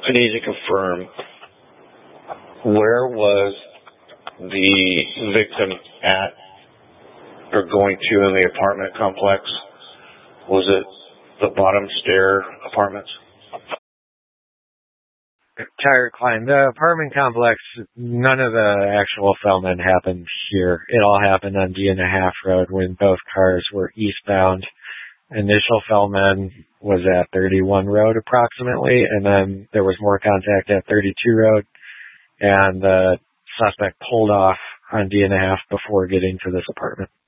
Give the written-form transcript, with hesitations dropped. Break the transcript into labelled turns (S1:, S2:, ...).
S1: I need to confirm, where was the victim at or going to in the apartment complex? Was it the bottom stair apartments?
S2: Tire Klein, the apartment complex, none of the actual Fellman happened here. It all happened on D&a-half Road when both cars were eastbound. Initial Fellman was at 31 Road approximately, and then there was more contact at 32 Road, and the suspect pulled off on D&a-half before getting to this apartment.